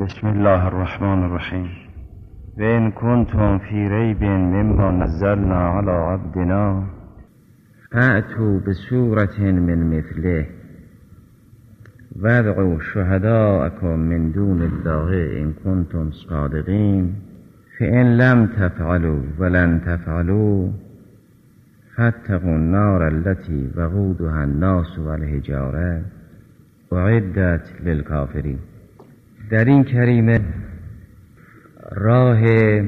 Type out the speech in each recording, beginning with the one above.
بسم الله الرحمن الرحیم و ان کنتم فی ریب مما نزلنا علی عبدنا فأتوا بسورة من مثله وادعوا شهداءکم من دون الله ان کنتم صادقین فإن لم تفعلوا ولن تفعلوا فاتقوا النار التي وقودها الناس والحجارة اعدت للکافرین. در این کریمه راه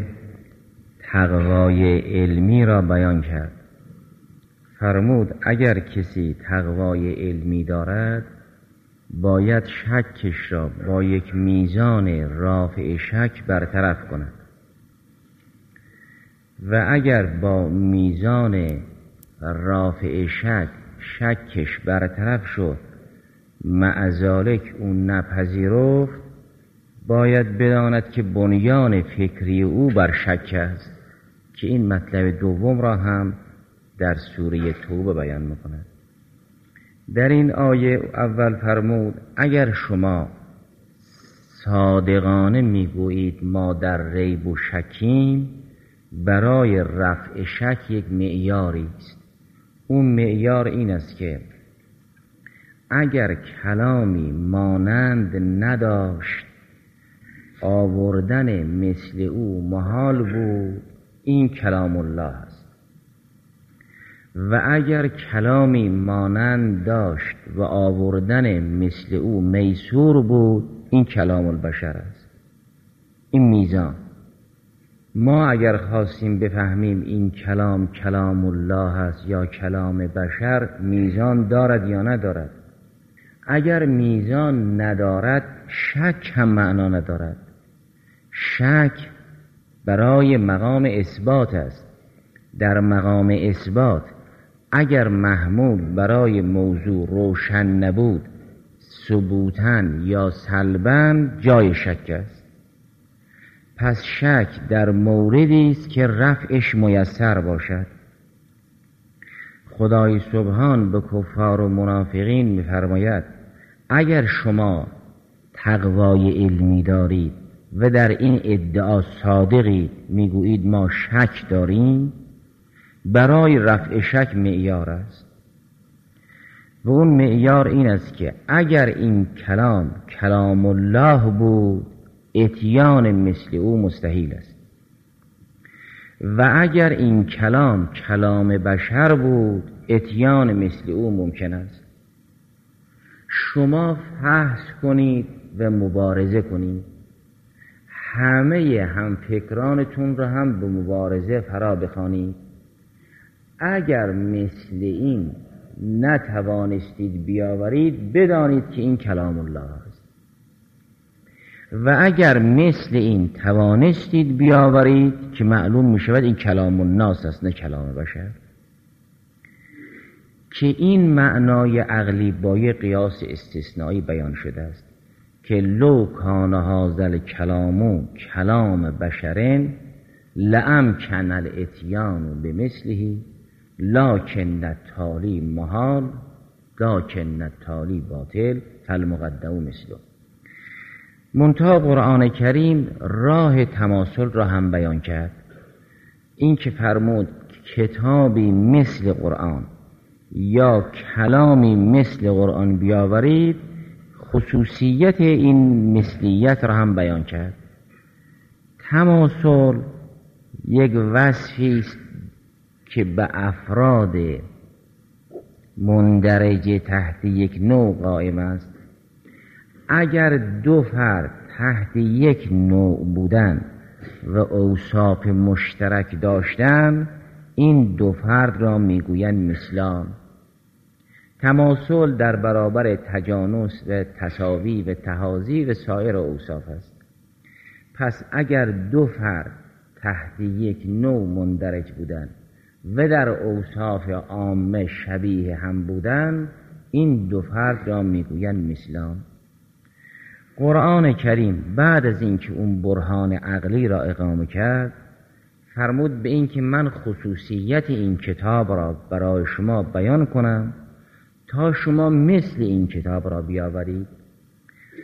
تقوای علمی را بیان کرد. فرمود اگر کسی تقوای علمی دارد باید شکش را با یک میزان رافع شک برطرف کند و اگر با میزان رافع شکش برطرف شد معذالک اون نپذیرفت، باید بداند که بنیان فکری او بر شک است که این مطلب دوم را هم در سوره توبه بیان می‌کند. در این آیه اول فرمود اگر شما صادقانه میگویید ما در ریب و شکیم، برای رفع شک یک معیاری است. اون معیار این است که اگر کلامی مانند نداشت آوردن مثل او محال بود، این کلام الله است. و اگر کلامی مانند داشت و آوردن مثل او میسور بود، این کلام البشر است. این میزان. ما اگر خواستیم بفهمیم این کلام کلام الله است یا کلام بشر، میزان دارد یا ندارد. اگر میزان ندارد شک هم معنا ندارد. شک برای مقام اثبات است. در مقام اثبات اگر محمول برای موضوع روشن نبود ثبوتاً یا سلباً جای شک است. پس شک در موردی است که رفعش میسر باشد. خدای سبحان به کفار و منافقین می‌فرماید اگر شما تقوای علمی دارید و در این ادعا صادقید، میگویید ما شک داریم، برای رفع شک معیار است و اون معیار این است که اگر این کلام کلام الله بود اتیان مثل او مستحیل است و اگر این کلام کلام بشر بود اتیان مثل او ممکن است. شما فحص کنید و مبارزه کنید، همه هم فکرانتون را هم به مبارزه فرا بخوانید. اگر مثل این نتوانستید بیاورید، بدانید که این کلام الله است و اگر مثل این توانستید بیاورید که معلوم می شود این کلام الناس است نه کلام بشر. که این معنای عقلی با یک قیاس استثنایی بیان شده است که لو کان هذا الکلام کلام بشر لامکن الاتیان بمثله لکن التالی محال لکن التالی باطل فالمقدم مثله. منتها قرآن کریم راه تماثل را هم بیان کرد. این که فرمود کتابی مثل قرآن یا کلامی مثل قرآن بیاورید، خصوصیت این مثلیت را هم بیان کرد. تماثل یک وصفی است که به افراد مندرج تحت یک نوع قائم است. اگر دو فرد تحت یک نوع بودن و اوصاف مشترک داشتن، این دو فرد را میگویند مثلان. تماثل در برابر تجانس و تساوی و تحاذی و سایر اوصاف است. پس اگر دو فرد تحت یک نوع مندرج بودن و در اوصاف عامه شبیه هم بودن، این دو فرد را میگویند مثلان. قرآن کریم بعد از اینکه اون برهان عقلی را اقامه کرد، فرمود به این که من خصوصیت این کتاب را برای شما بیان کنم تا شما مثل این کتاب را بیاورید.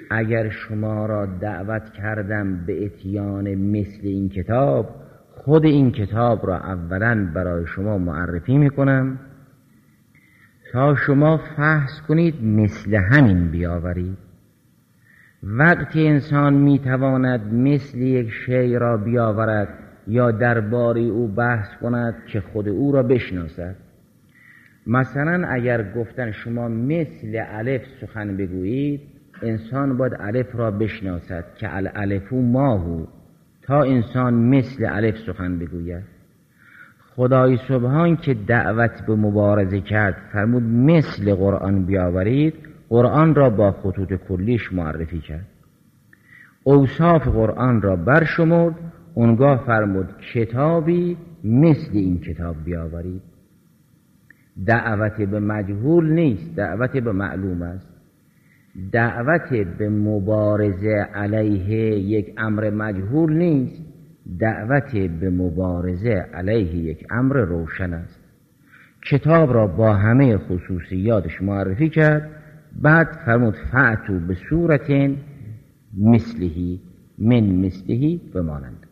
اگر شما را دعوت کردم به اتیان مثل این کتاب، خود این کتاب را اولا برای شما معرفی میکنم تا شما فحص کنید مثل همین بیاورید. وقتی انسان میتواند مثل یک شی را بیاورد یا درباره او بحث کند که خود او را بشناسد. مثلا اگر گفتن شما مثل الف سخن بگویید، انسان باید الف را بشناسد که الالف ماهو تا انسان مثل الف سخن بگوید. خدای سبحان که دعوت به مبارزه کرد فرمود مثل قرآن بیاورید، قرآن را با خطوط کلیش معرفی کرد، اوصاف قرآن را برشمرد، اونگاه فرمود کتابی مثل این کتاب بیاورید. دعوت به مجهول نیست، دعوت به معلوم است. دعوت به مبارزه علیه یک امر مجهول نیست، دعوت به مبارزه علیه یک امر روشن است. کتاب را با همه خصوصیاتش معرفی کرد، بعد فرمود فأتوا به صورت مثلهی من مثلهی بمانند.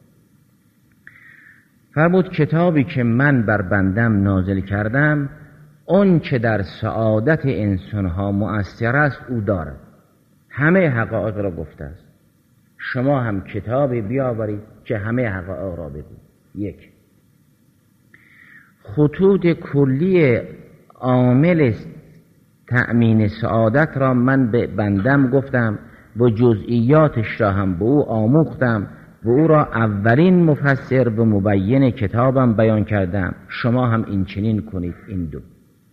فرمود کتابی که من بر بندم نازل کردم، اون که در سعادت انسانها مؤثر است او دارد. همه حقایق را گفته است. شما هم کتابی بیاورید که همه حقایق را بگو. یک، خطوط کلی عامل تأمین سعادت را من به بندم گفتم و جزئیاتش را هم به او آموختم و او را اولین مفسر و مبین کتابم بیان کردم. شما هم این چنین کنید. این دو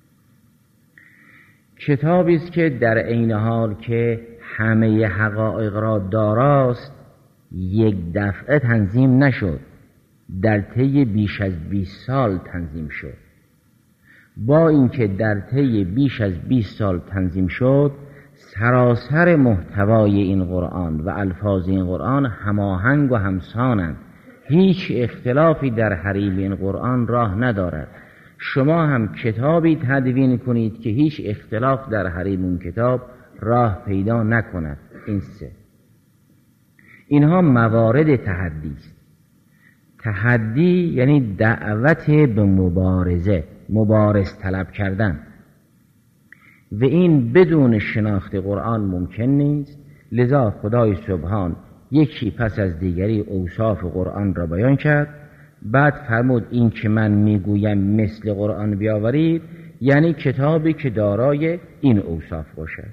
کتابی است که در عین حال که همه حقایق را داراست، یک دفعه تنظیم نشد، در طی بیش از 20 سال تنظیم شد. با اینکه در طی بیش از 20 سال تنظیم شد، سراسر محتوای این قرآن و الفاظ این قرآن هماهنگ و همسانند، هیچ اختلافی در حریم این قرآن راه ندارد. شما هم کتابی تدوین کنید که هیچ اختلاف در حریم اون کتاب راه پیدا نکند. این سه، اینها موارد تحدی است. تحدی یعنی دعوت به مبارزه، مبارز طلب کردن، و این بدون شناخت قرآن ممکن نیست. لذا خدای سبحان یکی پس از دیگری اوصاف قرآن را بیان کرد. بعد فرمود این که من میگویم مثل قرآن بیاورید، یعنی کتابی که دارای این اوصاف باشد.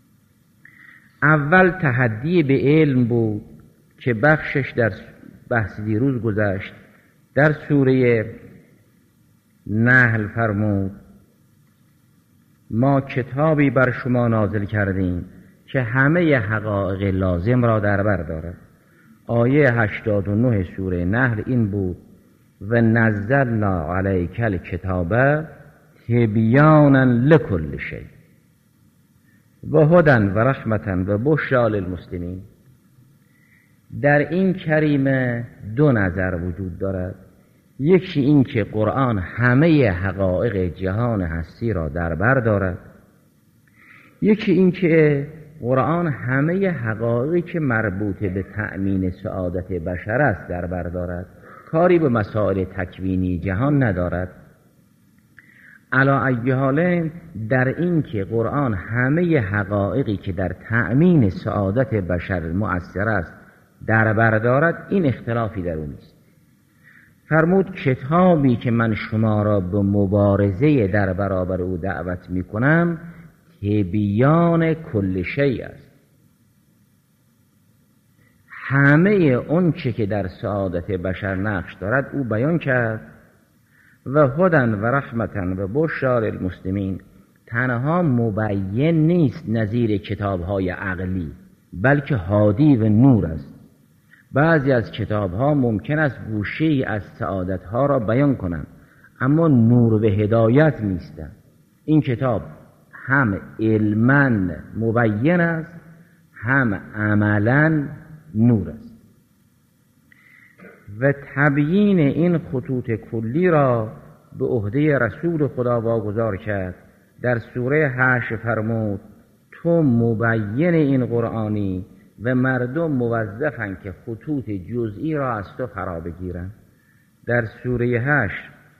اول تحدی به علم بود که بخشش در بحث دیروز گذشت. در سوره نحل فرمود ما کتابی بر شما نازل کردیم که همه حقایق لازم را در بر دارد. آیه 89 سوره نحل این بود و نزلنا علیک الکتاب تبیانا لکل شیء و هدی و رحمة و بشری للمسلمین. در این کریمه دو نظر وجود دارد. یکی این که قرآن همه حقایق جهان هستی را در بر دارد، یکی این که قرآن همه حقایقی که مربوط به تأمین سعادت بشر است در بر دارد، کاری به مسائل تکوینی جهان ندارد. علی ای حال در این که قرآن همه حقایقی که در تأمین سعادت بشر مؤثر است در بر دارد، این اختلافی در اون نیست. فرمود کتابی که من شما را به مبارزه در برابر او دعوت می کنم تبیان کل شیء است. همه اون چه که در سعادت بشر نقش دارد او بیان کرد. و هدی و رحمة و بشری للمسلمین، تنها مبین نیست نظیر کتاب‌های عقلی، بلکه هادی و نور است. بعضی از کتاب‌ها ممکن است گوشه‌ای از سعادت‌ها را بیان کنند، اما نور و هدایت نیستند. این کتاب هم علماً مبین است، هم عملاً نور است. و تبیین این خطوط کلی را به عهده رسول خدا واگذار کرد. در سوره حشر فرمود تو مبین این قرآنی و مردم موظفن که خطوط جزئی را از تو فرا بگیرن. در سوره 8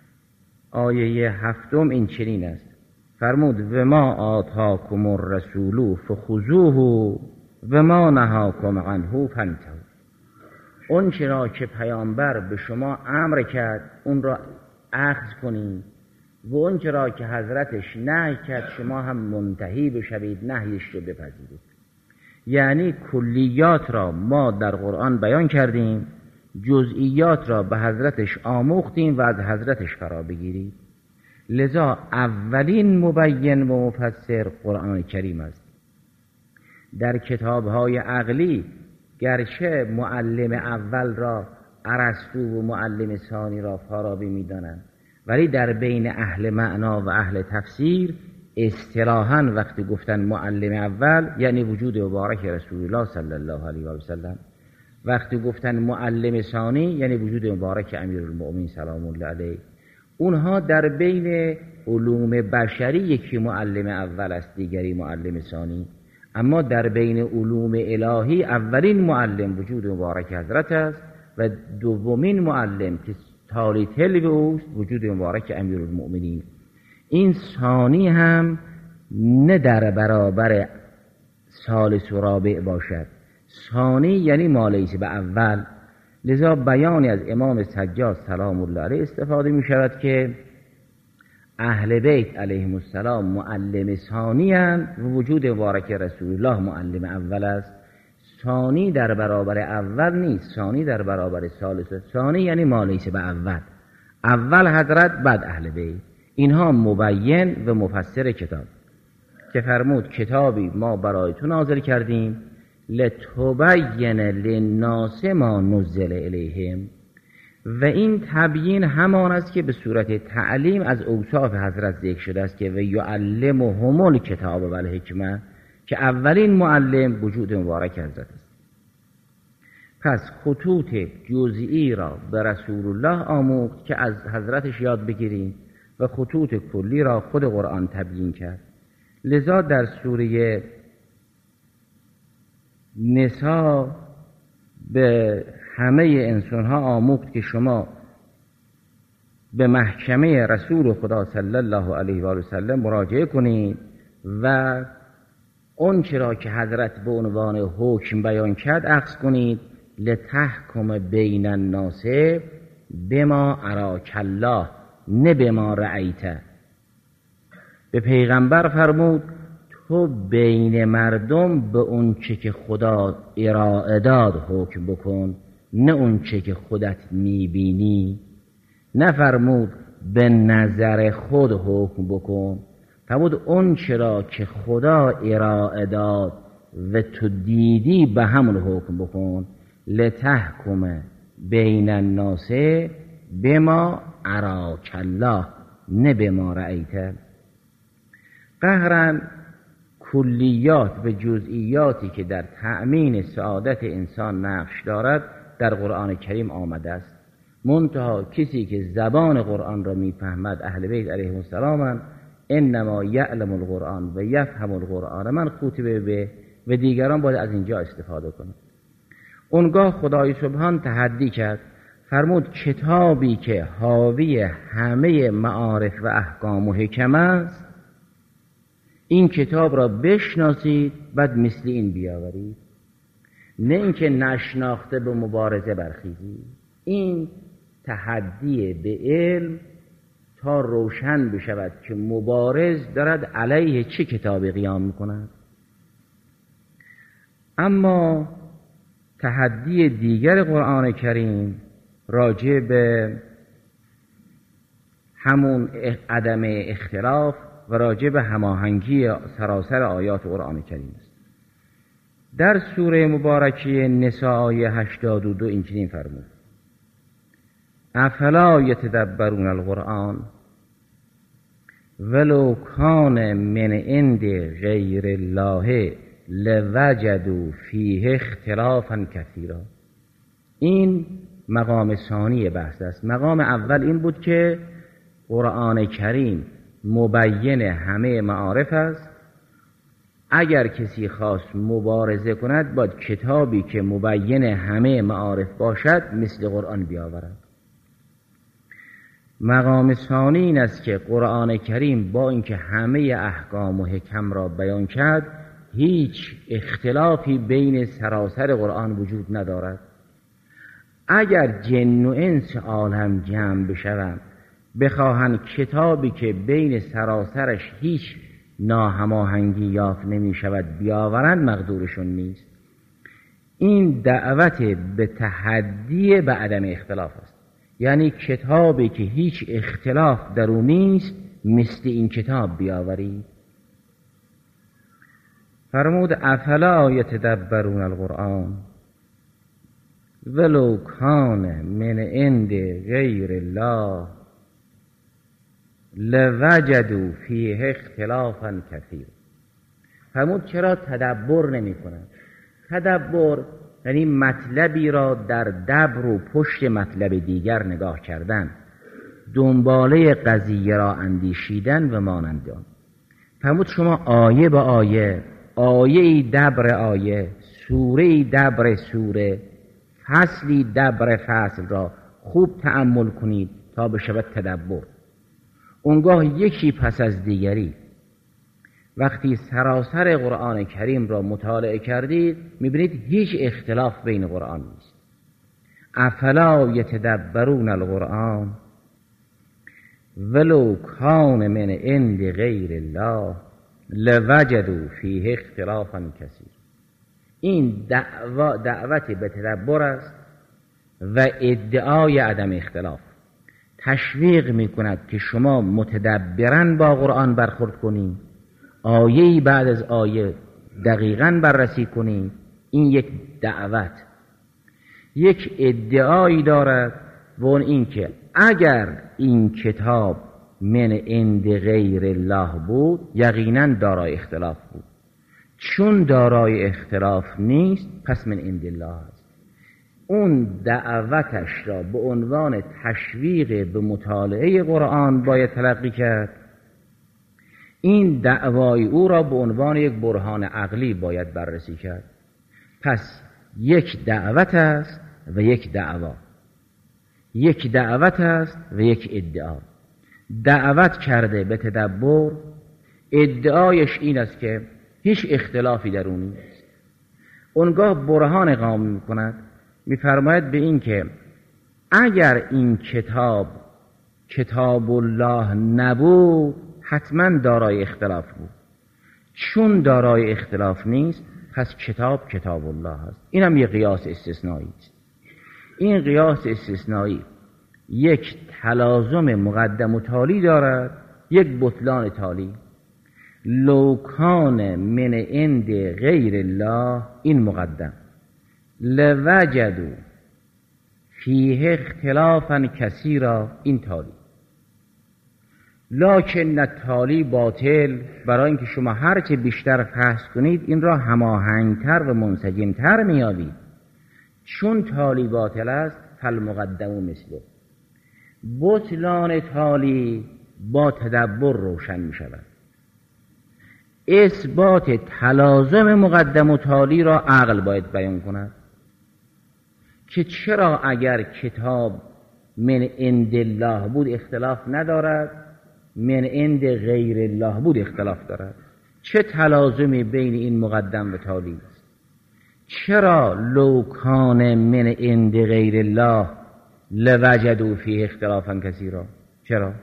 آیه 7 این چنین است، فرمود و ما آتاکم الرسول فخذوه و ما نهاکم عنه فانتهوا. اون چرا که پیامبر به شما امر کرد اون را اخذ کنید و اون چرا که حضرتش نهی کرد شما هم منتهی بشوید، نهیش رو بپذیرید. یعنی کلیات را ما در قرآن بیان کردیم، جزئیات را به حضرتش آموختیم و از حضرتش فرا بگیرید. لذا اولین مبین و مفسر قرآن کریم است. در کتاب‌های عقلی گرچه معلم اول را ارسطو و معلم ثانی را فارابی می‌دانند، ولی در بین اهل معنا و اهل تفسیر اصطلاحاً وقتی گفتن معلم اول یعنی وجود مبارک رسول الله صلی الله علیه و سلم، وقتی گفتن معلم ثانی یعنی وجود مبارک امیرالمؤمنین سلام الله علیه. اونها در بین علوم بشری یکی معلم اول است، دیگری معلم ثانی، اما در بین علوم الهی اولین معلم وجود مبارک حضرت است و دومین معلم که تالی تل به اوست وجود مبارک امیرالمؤمنین. این ثانی هم نه در برابر ثالث و رابع باشد، ثانی یعنی ما لیس به اول. لذا بیانی از امام سجاد سلام الله علیه استفاده می شود که اهل بیت علیهم السلام معلم ثانی اند و وجود مبارک رسول الله معلم اول است. ثانی در برابر اول نیست، ثانی در برابر ثالث. ثانی یعنی ما لیس به اول، اول حضرت بعد اهل بیت. اینها مبین و مفسر کتاب که فرمود کتابی ما برای تو نازل کردیم لتبین للناس ما نزل الیهم. و این تبیین همان است که به صورت تعلیم از اوصاف حضرت ذکر شده است که و یعلمهم الکتاب و الحکمه، که اولین معلم وجود مبارک حضرت است. پس خطوط جزئی را به رسول الله آموخت که از حضرتش یاد بگیریم و خطوط کلی را خود قرآن تبیین کرد. لذا در سوره نساء به همه انسانها آموخت که شما به محکمه رسول خدا صلی الله علیه و آله و سلم مراجعه کنید و اون چرا که حضرت به عنوان حکم بیان کرد اخذ کنید. لتحکم بین الناس بما اراک الله نه بما رأیت. به پیغمبر فرمود تو بین مردم به اون چه که خدا ارائه داد حکم بکن، نه اون چه که خودت میبینی. نفرمود به نظر خود حکم بکن، فرمود اون چرا که خدا ارائه داد و تو دیدی به همون حکم بکن. لتحکم بین الناس بما اراک الله نه بما رأیت. قهرا کلیات و جزئیاتی که در تأمین سعادت انسان نقش دارد در قرآن کریم آمده است. منتها کسی که زبان قرآن را میفهمد اهل بیت علیهم السلام انما یعلم القرآن و یفهم القرآن من خوتبه به و دیگران باید از اینجا استفاده کنند. اونگاه خدای سبحان تحدی کرد، فرمود کتابی که حاوی همه معارف و احکام و حکم است این کتاب را بشناسید بعد مثل این بیاورید، نه اینکه نشناخته به مبارزه برخیزید. این تحدی به علم تا روشن بشود که مبارز دارد علیه چه کتابی قیام میکند. اما تحدی دیگر قرآن کریم راجع به همون عدم اختلاف و راجع به هماهنگی سراسر آیات قرآن کریم است. در سوره مبارکه نساء آیه 82 اینچنین فرمود افلا یتدبرون القرآن ولو کان من عند غیر الله لوجدوا فیه اختلافا کثیرا. این مقام ثانی بحث است. مقام اول این بود که قرآن کریم مبین همه معارف است، اگر کسی خواست مبارزه کند باید کتابی که مبین همه معارف باشد مثل قرآن بیاورد. مقام ثانی این است که قرآن کریم با اینکه همه احکام و حکم را بیان کرد هیچ اختلافی بین سراسر قرآن وجود ندارد. اگر جن و انس عالم جمع بشوند بخواهند کتابی که بین سراسرش هیچ ناهماهنگی یافت نمی شود بیاورند مقدورشون نیست. این دعوت به تحدی به عدم اختلاف است، یعنی کتابی که هیچ اختلاف در او نیست مثل این کتاب بیاورید. فرمود افلا یتدبرون القرآن ولو کان من عند غیر الله لوجدوا فیه اختلافا کثیر. فرمود چرا تدبر نمی کنند؟ تدبر یعنی مطلبی را در دبر و پشت مطلب دیگر نگاه کردن، دنباله قضیه را اندیشیدن و مانند آن. فرمود شما آیه با آیه، آیه‌ای دبر آیه، سوره‌ای دبر سوره، فصلی دبر فصل را خوب تأمل کنید تا بشود تدبر. اونگاه یکی پس از دیگری وقتی سراسر قرآن کریم را مطالعه کردید میبینید هیچ اختلاف بین قرآن نیست. افلا یتدبرون القرآن ولو کان من عند غیر الله لوجدوا فیه اختلافا کثیر. این دعوت به تدبر است و ادعای عدم اختلاف. تشویق میکند که شما متدبرن با قرآن برخورد کنید، آیه‌ای بعد از آیه دقیقاً بررسی کنید. این یک دعوت، یک ادعایی دارد و اون این که اگر این کتاب من عند غیر الله بود یقیناً دارای اختلاف بود. چون دارای اختلاف نیست پس من عند الله است. اون دعوتش را به عنوان تشویق به مطالعه قرآن باید تلقی کرد. این دعوای او را به عنوان یک برهان عقلی باید بررسی کرد. پس یک دعوت است و یک دعوا، یک دعوت است و یک ادعا. دعوت کرده به تدبر، ادعایش این است که هیچ اختلافی در اون نیست. اونگاه برهان قائم می‌کند، می‌فرماید به این که اگر این کتاب الله نبود حتما دارای اختلاف بود. چون دارای اختلاف نیست پس کتاب الله است. این هم یک قیاس استثنایی است. این قیاس استثنایی یک تلازم مقدم و تالی دارد، یک بطلان تالی. لو کان من عند غیر الله این مقدم، لوجدوا فیه اختلافا کثیرا این تالی. لکن تالی باطل، برای اینکه شما هرچه بیشتر فحص کنید این را هماهنگتر و منسجمتر میابید. چون تالی باطل است فالمقدم مثله. بطلان تالی با تدبر روشن می شود. اثبات تلازم مقدم و تالی را عقل باید بیان کند که چرا اگر کتاب من عند الله بود اختلاف ندارد، من عند غیر الله بود اختلاف دارد. چه تلازمی بین این مقدم و تالی است؟ چرا لو کان من عند غیر الله لوجدوا فیه اختلافا کثیرا؟ چرا؟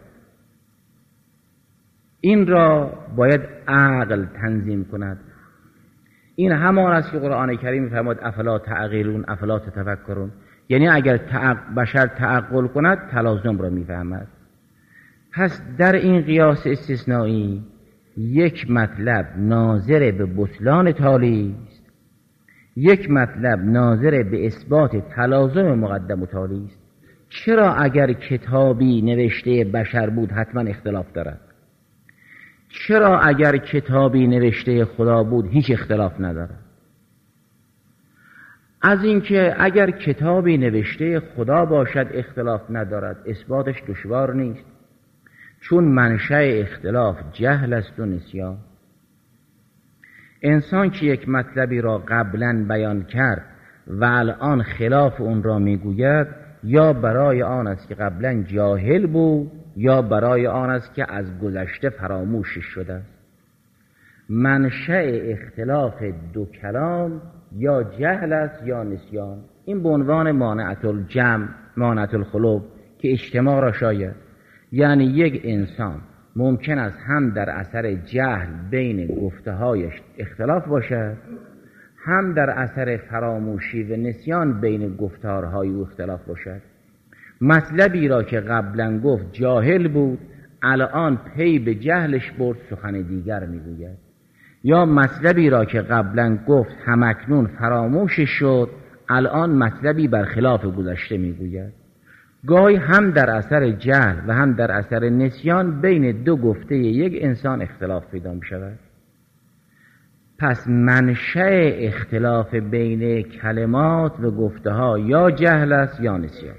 این را باید عقل تنظیم کند. این همان است که قرآن کریم می‌فرماید افلا تعقلون افلا تتفکرون، یعنی اگر بشر تعقل کند تلازم را می‌فهمد. پس در این قیاس استثنایی یک مطلب ناظر به بطلان تالی است، یک مطلب ناظر به اثبات تلازم مقدم و تالی است. چرا اگر کتابی نوشته بشر بود حتما اختلاف دارد؟ چرا اگر کتابی نوشته خدا بود هیچ اختلاف ندارد؟ از اینکه اگر کتابی نوشته خدا باشد اختلاف ندارد اثباتش دشوار نیست، چون منشأ اختلاف جهل است و نسیان. انسان که یک مطلبی را قبلا بیان کرد و الان خلاف اون را میگوید، یا برای آن است که قبلا جاهل بود یا برای آن است که از گذشته فراموشش شده است. منشأ اختلاف دو کلام یا جهل است یا نسیان. این به عنوان مانعة الجمع، مانعة الخلوب که اجتماع را شاید، یعنی یک انسان ممکن است هم در اثر جهل بین گفته‌هایش اختلاف باشد، هم در اثر فراموشی و نسیان بین گفتارهای او اختلاف باشد. مطلبی را که قبلا گفت جاهل بود، الان پی به جهلش برد سخن دیگر میگوید، یا مطلبی را که قبلا گفت همکنون فراموشش شد، الان مطلبی برخلاف گذشته میگوید. گاهی هم در اثر جهل و هم در اثر نسیان بین دو گفته یک انسان اختلاف پیدا می شود. پس منشأ اختلاف بین کلمات و گفته ها یا جهل است یا نسیان.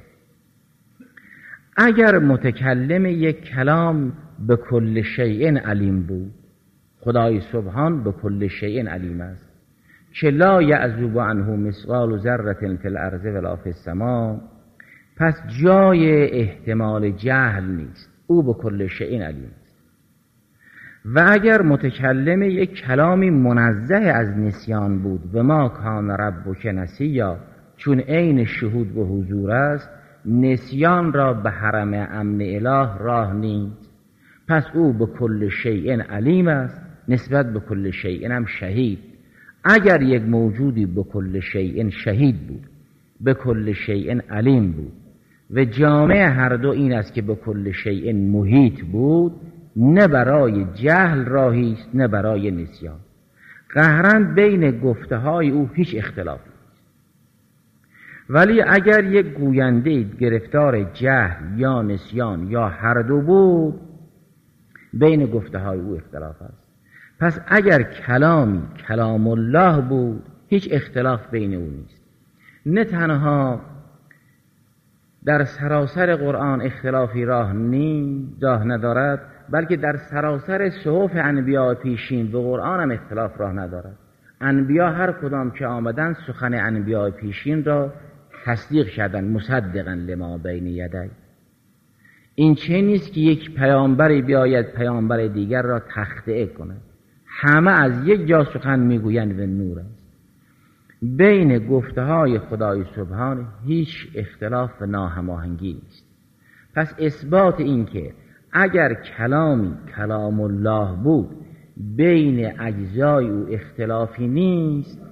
اگر متکلم یک کلام به کل شیء علیم بود، خدای سبحان به کل شیء علیم است که لا یعزب عنه مثقال ذره فی الارض ولا فی السماء، پس جای احتمال جهل نیست، او به کل شیء علیم است. و اگر متکلم یک کلامی منزه از نسیان بود و ما کان ربک نسیا، چون عین شهود و حضور است، نسیان را به حرم امن اله راه نیست، پس او به کل شیء علیم است، نسبت به کل شیء هم شهید. اگر یک موجودی به کل شیء شهید بود، به کل شیء علیم بود و جامع هر دو این است که به کل شیء محیط بود، نه برای جهل راهی است نه برای نسیان. قهرن بین گفته های او هیچ اختلاف نیست. ولی اگر یک گوینده گرفتار جهل یا نسیان یا هر دو بود، بین گفته های او اختلاف است. پس اگر کلامی کلام الله بود، هیچ اختلاف بین او نیست. نه تنها در سراسر قرآن اختلافی راه ندارد، بلکه در سراسر صحف انبیاء پیشین و قرآن هم اختلاف راه ندارد. انبیاء هر کدام که آمدن سخن انبیاء پیشین را تصدیق کردند، مصدقا لما بین یدی. این چه نیست که یک پیامبری بیاید پیامبر دیگر را تخطئه کند، همه از یک جا سخن میگویند و نور است. بین گفته های خدای سبحان هیچ اختلاف و ناهماهنگی نیست. پس اثبات این که اگر کلامی کلام الله بود بین اجزای او اختلافی نیست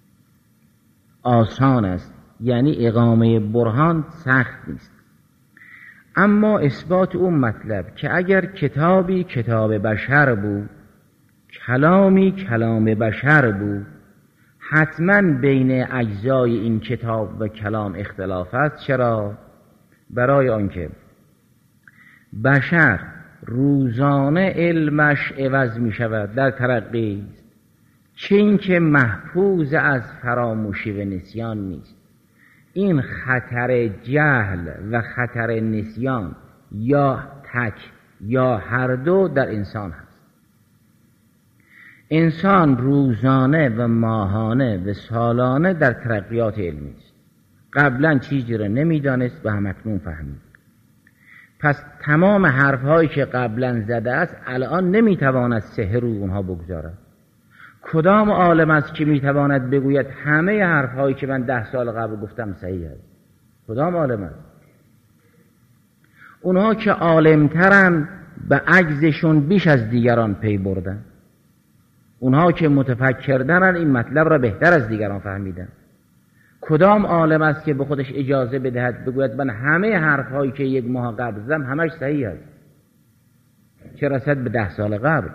آسان است، یعنی اقامه برهان سخت نیست. اما اثبات اون مطلب که اگر کتابی کتاب بشر بود، کلامی کلام بشر بود، حتما بین اجزای این کتاب و کلام اختلاف است. چرا؟ برای آنکه بشر روزانه علمش عوض می شود، در ترقی است، چه این که محفوظ از فراموشی و نسیان نیست. این خطر جهل و خطر نسیان یا تک یا هر دو در انسان هست. انسان روزانه و ماهانه و سالانه در ترقیات علمی است. قبلا چیزی را نمیدانست و همکنون فهمید. پس تمام حرفهایی که قبلا زده است الان نمیتواند سحر رو اونها بگذارد. کدام عالم است که میتواند بگوید همه حرفهایی که من 10 سال قبل گفتم صحیح است؟ کدام عالم است؟ اونها که عالمترن به عجزشون بیش از دیگران پی بردن. اونها که متفکرن این مطلب را بهتر از دیگران فهمیدن. کدام عالم است که به خودش اجازه بدهد بگوید من همه حرفهایی که 1 ماه قبل زدم همش صحیح است، چه رسد به 10 سال قبل؟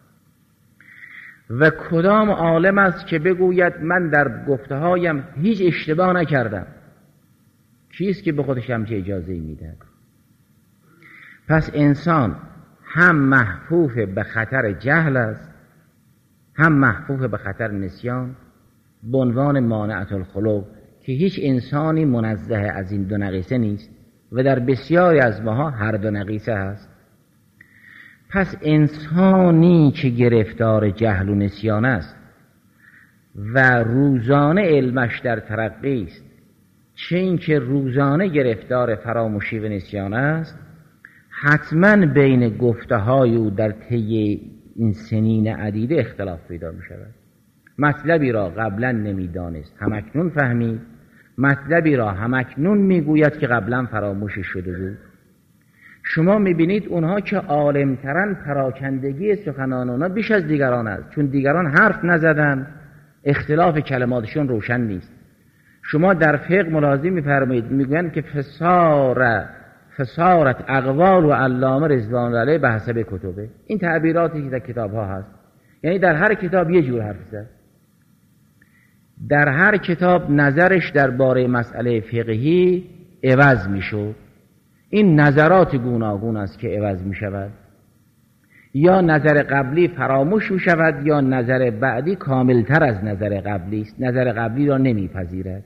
و کدام عالم است که بگوید من در گفته‌هایم هیچ اشتباه نکردم؟ کیست که به خودش همچه اجازه میده؟ پس انسان هم محفوظ به خطر جهل است، هم محفوظ به خطر نسیان، به عنوان مانعة الخلق که هیچ انسانی منزه از این دو نقیصه نیست و در بسیاری از ماها هر دو نقیصه هست. پس انسانی که گرفتار جهل و نسیان است و روزانه علمش در ترقی است، چه اینکه روزانه گرفتار فراموشی و نسیان است، حتما بین گفته‌های او در طی این سنین عدیده اختلاف پیدا می شود. مطلبی را قبلا نمیدانست همکنون فهمید، مطلبی را همکنون میگوید که قبلا فراموشش شده بود. شما میبینید اونها که عالمترن پراکندگی سخنان اونها بیش از دیگران است، چون دیگران حرف نزدن، اختلاف کلماتشون روشن نیست. شما در فقه ملاحظه میفرمایید میگویند که فسارت اقوال و علامه رضوان علیه به حسب کتبه. این تعبیراتی که در کتاب ها هست، یعنی در هر کتاب یه جور حرف زد، در هر کتاب نظرش درباره مسئله فقهی عوض میشد. این نظرات گوناگون است که عوض می شود، یا نظر قبلی فراموش می شود یا نظر بعدی کاملتر از نظر قبلی است، نظر قبلی را نمی پذیرد.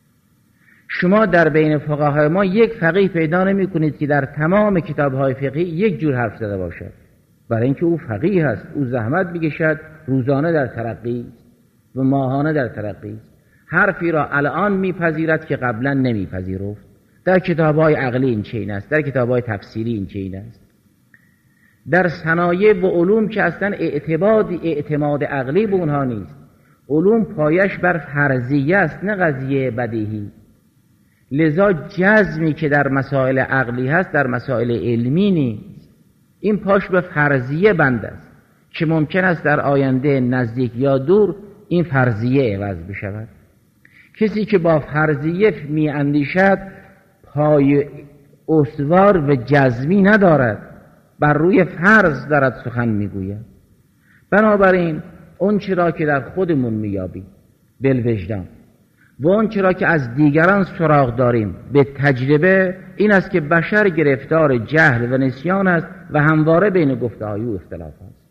شما در بین فقهای ما یک فقیه پیدا نمی کنید که در تمام کتاب های فقهی یک جور حرف زده باشد، برای اینکه او فقیه است، او زحمت میکشد، روزانه در ترقی و ماهانه در ترقی، حرفی را الان میپذیرد که قبلا نمیپذیرفت. در کتاب‌های عقلی این چنین است، در کتاب‌های تفسیری این چنین است. در صنایع و علوم که اصلا اعتماد عقلی به اونها نیست، علوم پایش بر فرضیه است نه قضیه بدیهی. لذا جزمی که در مسائل عقلی هست در مسائل علمی نیست، این پاش به فرضیه بند است که ممکن است در آینده نزدیک یا دور این فرضیه عوض بشود. کسی که با فرضیه می اندیشد پای استوار و جزمی ندارد، بر روی فرض دارد سخن میگوید. بنابراین اون چرا که در خودمون میابیم بالوجدان و اون چرا که از دیگران سراغ داریم به تجربه، این است که بشر گرفتار جهل و نسیان است و همواره بین گفته‌های او اختلاف است.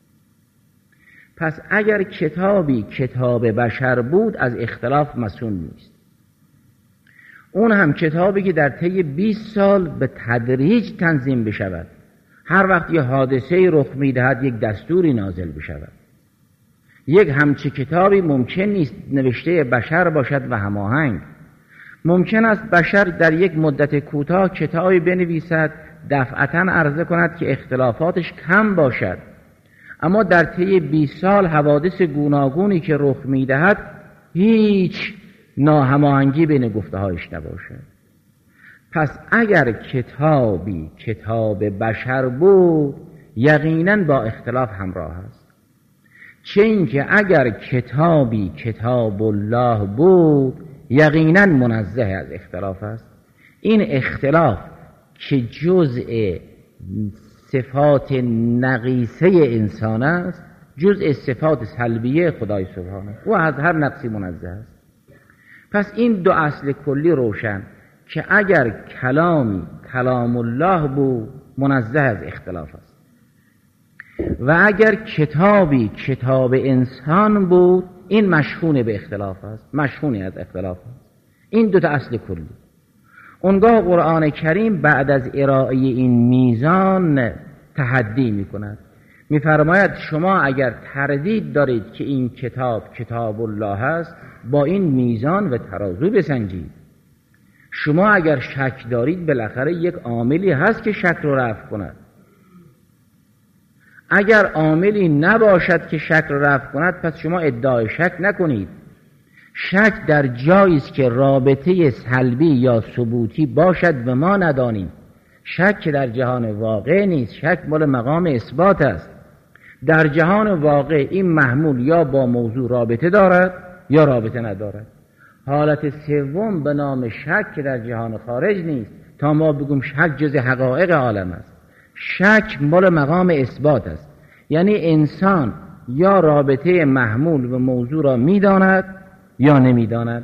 پس اگر کتابی کتاب بشر بود از اختلاف مصون نیست. اون هم کتابی که در طی 20 سال به تدریج تنظیم بشود، هر وقت یه حادثه رخ میدهد یک دستوری نازل بشود. یک همچه کتابی ممکن نیست نوشته بشر باشد و هماهنگ. ممکن است بشر در یک مدت کوتاه کتابی بنویسد، دفعتاً عرضه کند که اختلافاتش کم باشد، اما در طی 20 سال حوادث گوناگونی که رخ میدهد هیچ ناهماهنگی بین گفته‌هایش نباشد. پس اگر کتابی کتاب بشر بود یقیناً با اختلاف همراه است، چه اینکه اگر کتابی کتاب الله بود یقیناً منزه از اختلاف است. این اختلاف که جزء صفات نقیصه انسان است، جزء صفات سلبیه خدای سبحانه و از هر نقصی منزه است. پس این دو اصل کلی روشن که اگر کلامی کلام الله بود منزه از اختلاف است و اگر کتابی کتاب انسان بود این مشحون به اختلاف است، مشحونی از اختلاف است. این دو تا اصل کلی. اونگاه قرآن کریم بعد از ارائه این میزان تحدی می کند، می فرماید شما اگر تردید دارید که این کتاب کتاب الله است با این میزان و ترازو بسنجید. شما اگر شک دارید بالاخره یک عاملی هست که شک رو رفع کند. اگر عاملی نباشد که شک رو رفع کند پس شما ادعای شک نکنید. شک در جایی است که رابطه سلبی یا ثبوتی باشد و ما ندانیم. شک در جهان واقع نیست، شک مال مقام اثبات است. در جهان واقع این محمول یا با موضوع رابطه دارد یا رابطه ندارد. حالت سوم به نام شک که در جهان خارج نیست تا ما بگیم شک جز حقایق عالم است. شک مال مقام اثبات است، یعنی انسان یا رابطه محمول و موضوع را میداند یا نمیداند.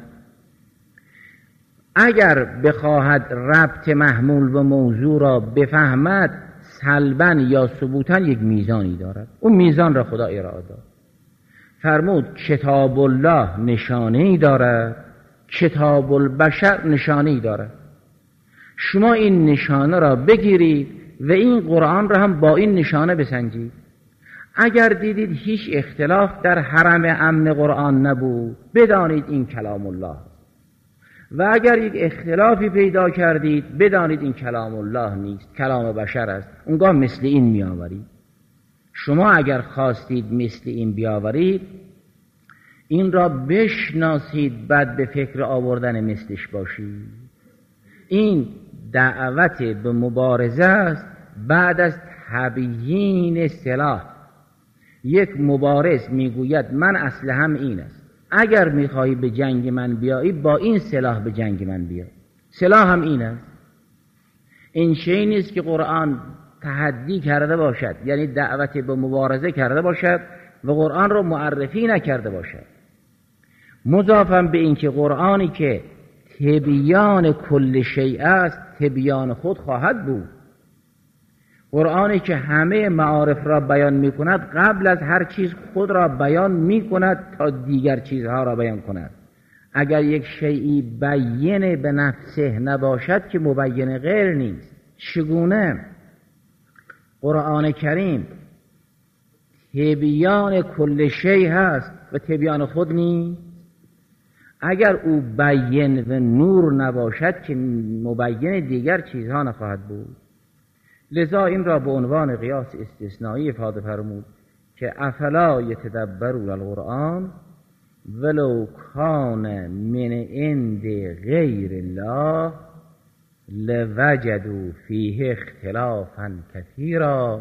اگر بخواهد ربط محمول و موضوع را بفهمد سلباً یا ثبوتاً یک میزانی دارد. اون میزان را خدا ارائه داد. فرمود کتاب الله نشانه‌ای دارد، کتاب البشر نشانه‌ای دارد. شما این نشانه را بگیرید و این قرآن را هم با این نشانه بسنجید. اگر دیدید هیچ اختلاف در حرم امن قرآن نبود، بدانید این کلام الله. و اگر یک اختلافی پیدا کردید، بدانید این کلام الله نیست، کلام بشر است. اونگاه مثل این میآورید. شما اگر خواستید مثل این بیاورید، این را بشناسید، بعد به فکر آوردن مثلش باشید. این دعوت به مبارزه است بعد از تبیین سلاح. یک مبارز میگوید من اسلحه‌ام این است، اگر میخواهی به جنگ من بیایی با این سلاح به جنگ من بیا. سلاح هم این است. این شیء نیست که قرآن تحدی کرده باشد، یعنی دعوت به مبارزه کرده باشد و قرآن رو معرفی نکرده باشد. مضافاً به این که قرآنی که تبیان کل شیء است، تبیان خود خواهد بود. قرآنی که همه معارف را بیان می کند، قبل از هر چیز خود را بیان می کند تا دیگر چیزها را بیان کند. اگر یک شیئی بیان به نفسه نباشد که مبین غیر نیست. چگونه قرآن کریم تبیان کل شیء هست و تبیان خود نیست؟ اگر او بیان و نور نباشد که مبین دیگر چیزها نخواهد بود. لذا این را به عنوان قیاس استثنایی افاده فرمود که افلا یتدبرون القرآن ولو کان من عند غیر الله لوجدوا فیه اختلافا کثیرا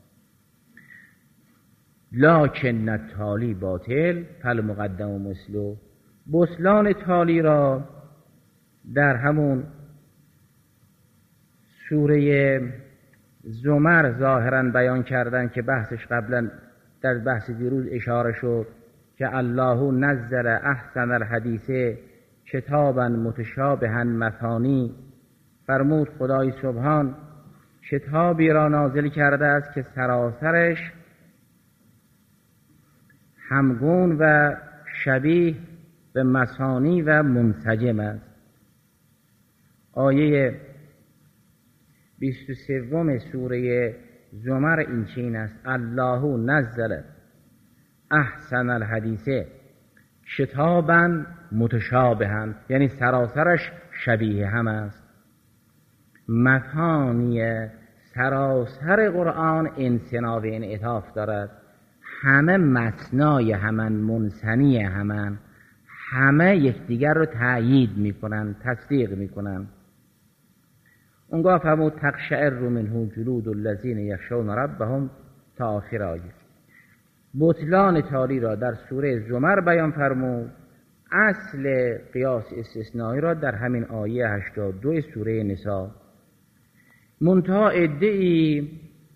لکن التالی باطل فالمقدم مثله. بطلان تالی را در همون سوره زمر ظاهراً بیان کردن که بحثش قبلا در بحث دیروز اشاره شد که الله نزل احسن الحدیث کتابا متشابها مثانی. فرمود خدای سبحان کتابی را نازل کرده است که سراسرش همگون و شبیه به مثانی و منسجم است. آیه 23 سوره زمر این چین است: الله نزل احسن الحدیث کتابا متشابها، یعنی سراسرش شبیه هم است. مثانی سراسر قرآن انثنا و انعطاف دارد، همه مثنای همن، منثنی همن، همه یکدیگر رو تأیید میکنن، تصدیق میکنن. اونگاه فرمود تقشعر منه جلود الذین یخشون ربهم تا آخر آیه. بطلان تالی را در سوره زمر بیان فرمود، اصل قیاس استثنایی را در همین آیه 82 سوره نساء. منتها ادعی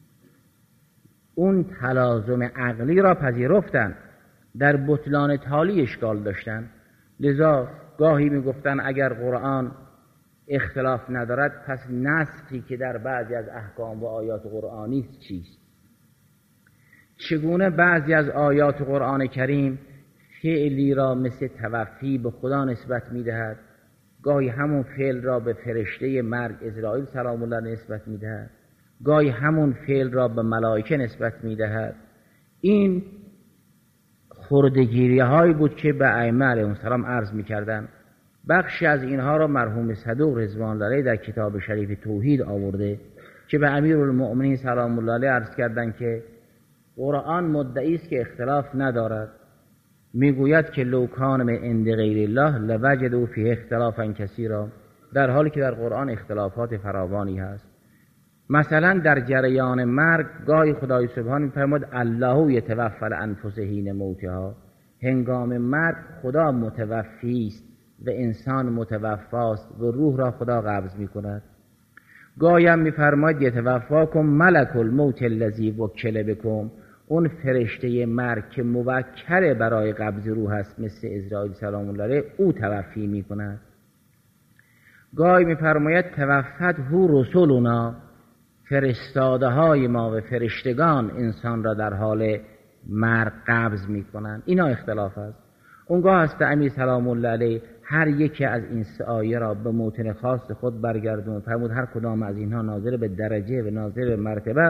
اون تلازم عقلی را پذیرفتن، در بطلان تالی اشکال داشتن. لذا گاهی میگفتن اگر قرآن اختلاف ندارد پس نسخی که در بعضی از احکام و آیات قرآنی چیست؟ چگونه بعضی از آیات قرآن کریم فعلی را مثل توفی به خدا نسبت میدهد، گاهی همون فعل را به فرشته مرگ عزرائیل سلام الله نسبت میدهد، گاهی همون فعل را به ملائکه نسبت میدهد. این خردگیری هایی بود که به ائمه علیهم السلام عرض میکردن. بخشی از اینها را مرحوم صدوق رضوان الله علیه در کتاب شریف توحید آورده که به امیرالمؤمنین سلام الله علیه عرض کردند که قرآن مدعی است که اختلاف ندارد. میگوید که لو کان من عند غیر الله لوجدوا فیه اختلافا کثیرا، در حالی که در قرآن اختلافات فراوانی هست. مثلا در جریان مرگ گاهی خدای سبحان می‌فرماید الله یتوفی الانفس حین موتها، هنگام مرگ خدا متوفی است و انسان متوفاست و روح را خدا قبض می‌کند. گاهی هم می‌فرماید یتوفاکم ملک الموت الذی وکل بکم، اون فرشته مرگ که موکل برای قبض روح است مثل عزرائیل سلام الله علیه، او توفی می‌کند. گاهی می‌فرماید توفت هو رسولنا، فرستاده های ما و فرشتگان انسان را در حال مرگ قبض می‌کنند. اینا اختلاف است. اونگاه است امیر سلام الله علیه هر یکی از این سه آیه را به موطن خاص خود برگردون، فرمود هر کدام از اینها ناظر به درجه و ناظر به مرتبه است.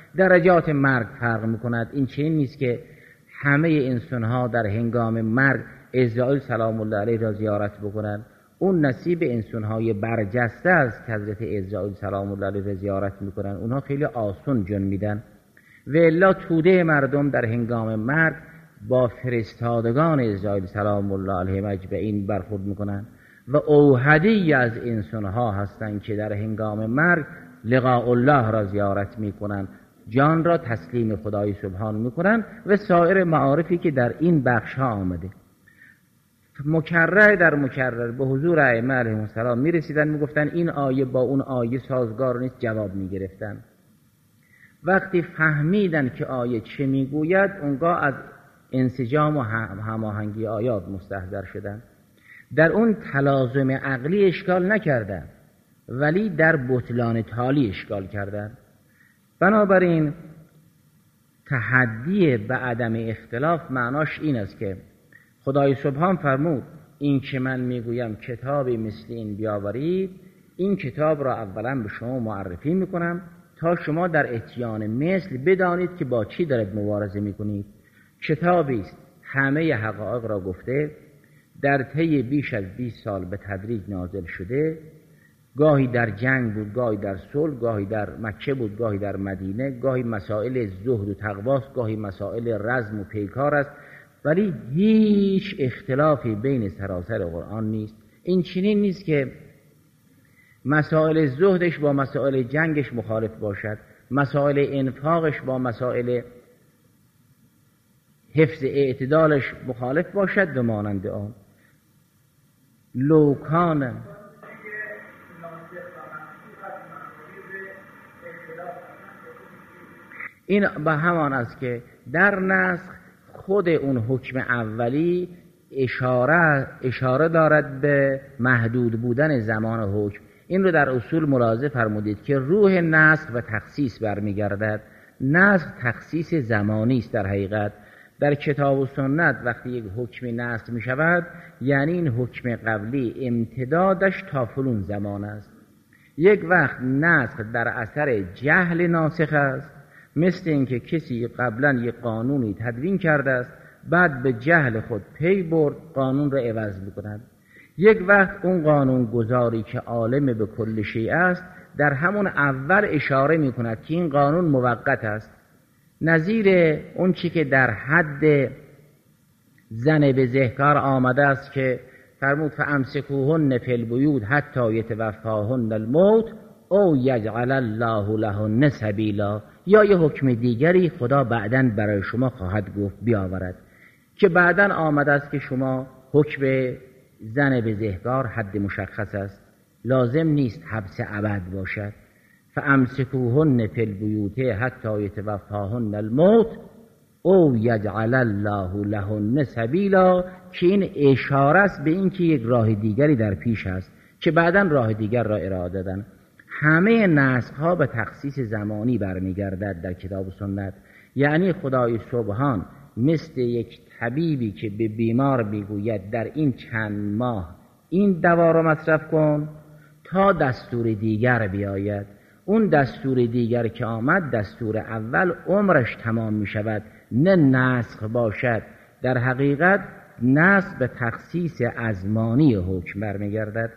درجات مرگ فرق میکند. این چنین نیست که همه انسانها در هنگام مرگ عزرائیل سلام الله علیه را زیارت بکنند. اون نصیب انسانهای برجسته است که حضرت عزرائیل سلام الله علیه را زیارت میکنند. اونها خیلی آسون جن میدن. و الا توده مردم در هنگام مرگ با فرستادگان عزرائیل سلام الله علیه مجمعین برخورد میکنند و اوحدی از انسانها هستند که در هنگام مرگ لقاء الله را زیارت میکنند، جان را تسلیم خدای سبحان میکنند و سایر معارفی که در این بخش ها آمده. مکرر در مکرر به حضور ائمه علیهم السلام میرسیدن، میگفتن این آیه با اون آیه سازگار نیست، جواب میگرفتن. وقتی فهمیدن که آیه چه میگوید، اونگاه از انسجام و هماهنگی آیات مستحضر شدن. در اون تلازم عقلی اشکال نکردن، ولی در بطلان تالی اشکال کردن. بنابراین تحدی به عدم اختلاف معناش این است که خدای سبحان فرمود این که من میگویم کتابی مثل این بیاورید، این کتاب را اولا به شما معرفی میکنم تا شما در اتیان مثل بدانید که با چی دارید مبارزه میکنید. کتابی است همه حقایق را گفته، در طی بیش از 20 سال به تدریج نازل شده، گاهی در جنگ بود، گاهی در صلح، گاهی در مکه بود، گاهی در مدینه، گاهی مسائل زهد و تقواست، گاهی مسائل رزم و پیکار است، ولی هیچ اختلافی بین سراسر قرآن نیست. این چنین نیست که مسائل زهدش با مسائل جنگش مخالف باشد، مسائل انفاقش با مسائل حفظ اعتدالش مخالف باشد و مانند آن. لوکان این به همان است که در نسخ خود اون حکم اولی اشاره دارد به محدود بودن زمان حکم. این رو در اصول ملاحظه فرمودید که روح نسخ و تخصیص برمیگردد. نسخ تخصیص زمانی است. در حقیقت در کتاب و سنت وقتی یک حکم نسخ می شود، یعنی این حکم قبلی امتدادش تا فلون زمان است. یک وقت نسخ در اثر جهل ناسخ است، مثل اینکه کسی قبلا یک قانونی تدوین کرده است، بعد به جهل خود پی برد قانون را عوض می‌کند. یک وقت اون قانون گذاری که عالم به کل شیء است، در همون اول اشاره می‌کند که این قانون موقت است. نظیر اون چی که در حد زن به زهکار آمده است که فرمود فامسکوهن فی البیوت حتی یتوفاهن الموت او یجعل الله لهن سبیلا، یا یه حکم دیگری خدا بعداً برای شما خواهد گفت بیاورد، که بعداً آمده است که شما حکم زن به زهکار حد مشخص است، لازم نیست حبس ابد باشد. فامسکوهن فی البیوت حتی یتوفاهن الموت او یجعل الله لهن سبیلا، که این اشاره است به این که یک راه دیگری در پیش است که بعداً راه دیگر را ارائه دادن. همه نسخ ها به تخصیص زمانی برمیگردد در کتاب و سنت. یعنی خدای سبحان مثل یک طبیبی که به بیمار میگوید در این چند ماه این دوا را مصرف کن تا دستور دیگر بیاید. اون دستور دیگر که آمد دستور اول عمرش تمام می شود، نه نسخ باشد. در حقیقت نسخ به تخصیص ازمانی حکم برمیگردد.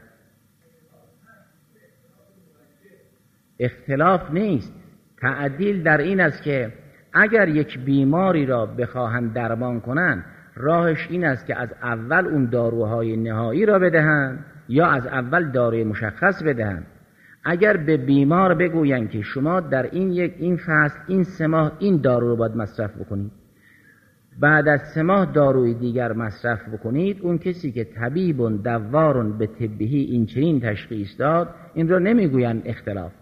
اختلاف نیست. تعدیل در این است که اگر یک بیماری را بخواهند درمان کنند، راهش این است که از اول اون داروهای نهایی را بدهند یا از اول داروی مشخص بدهند. اگر به بیمار بگویند که شما در این فصل این 3 ماه این دارو رو باید مصرف بکنید، بعد از 3 ماه داروی دیگر مصرف بکنید، اون کسی که طبیبون دوارون به طبهی این چنین تشخیص داد، این را نمیگویند اختلاف.